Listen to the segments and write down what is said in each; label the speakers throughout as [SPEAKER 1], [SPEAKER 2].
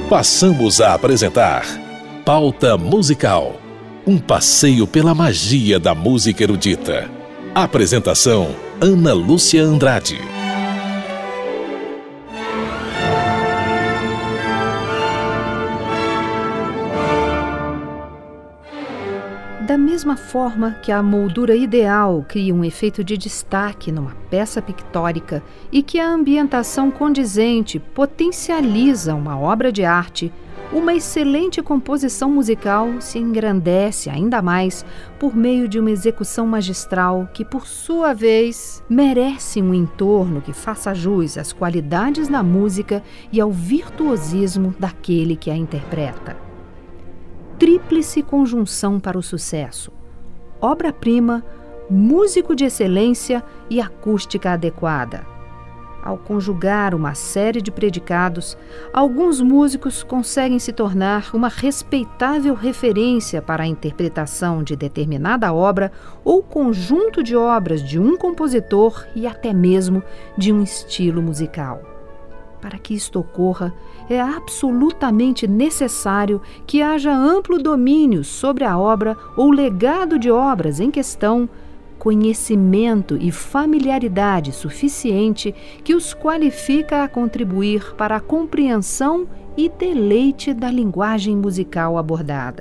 [SPEAKER 1] Passamos a apresentar Pauta Musical, um passeio pela magia da música erudita. Apresentação: Ana Lúcia Andrade.
[SPEAKER 2] Da mesma forma que a moldura ideal cria um efeito de destaque numa peça pictórica e que a ambientação condizente potencializa uma obra de arte, uma excelente composição musical se engrandece ainda mais por meio de uma execução magistral que, por sua vez, merece um entorno que faça jus às qualidades da música e ao virtuosismo daquele que a interpreta. Tríplice conjunção para o sucesso: obra-prima, músico de excelência e acústica adequada. Ao conjugar uma série de predicados, alguns músicos conseguem se tornar uma respeitável referência para a interpretação de determinada obra ou conjunto de obras de um compositor e até mesmo de um estilo musical. Para que isto ocorra, é absolutamente necessário que haja amplo domínio sobre a obra ou legado de obras em questão, conhecimento e familiaridade suficiente que os qualifica a contribuir para a compreensão e deleite da linguagem musical abordada.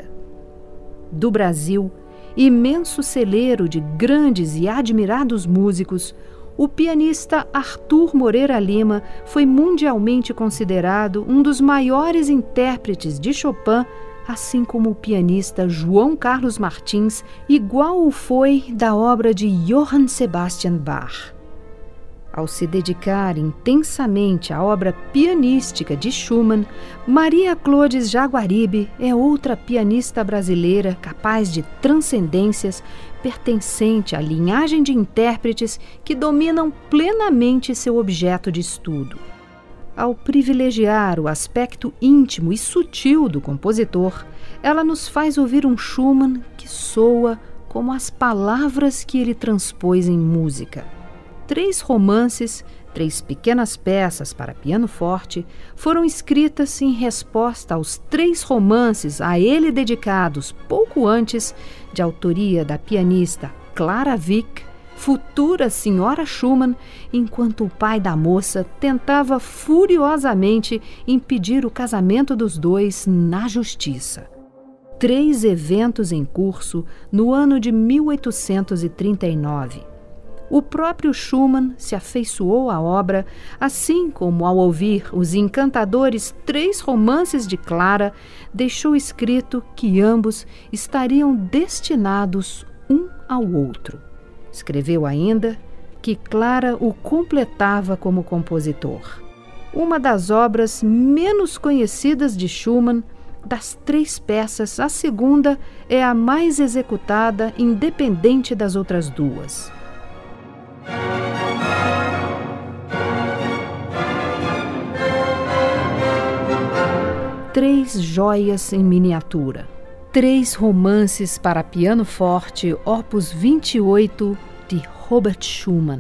[SPEAKER 2] Do Brasil, imenso celeiro de grandes e admirados músicos, o pianista Arthur Moreira Lima foi mundialmente considerado um dos maiores intérpretes de Chopin, assim como o pianista João Carlos Martins, igual o foi da obra de Johann Sebastian Bach. Ao se dedicar intensamente à obra pianística de Schumann, Maria Clodes Jaguaribe é outra pianista brasileira capaz de transcendências, pertencente à linhagem de intérpretes que dominam plenamente seu objeto de estudo. Ao privilegiar o aspecto íntimo e sutil do compositor, ela nos faz ouvir um Schumann que soa como as palavras que ele transpôs em música. 3 romances, 3 pequenas peças para piano forte, foram escritas em resposta aos 3 romances a ele dedicados pouco antes, de autoria da pianista Clara Wieck, futura senhora Schumann, enquanto o pai da moça tentava furiosamente impedir o casamento dos dois na justiça. 3 eventos em curso no ano de 1839. O próprio Schumann se afeiçoou à obra, assim como, ao ouvir os encantadores 3 romances de Clara, deixou escrito que ambos estariam destinados um ao outro. Escreveu ainda que Clara o completava como compositor. Uma das obras menos conhecidas de Schumann, das 3 peças, a segunda é a mais executada, independente das outras 2. Três joias em miniatura. 3 romances para piano forte, opus 28, de Robert Schumann.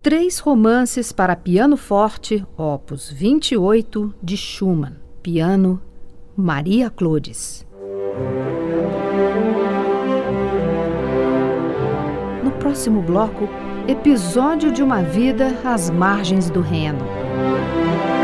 [SPEAKER 2] 3 romances para piano forte, opus 28, de Schumann. Piano, Maria Clodes. No próximo bloco, episódio de uma vida às margens do Reno.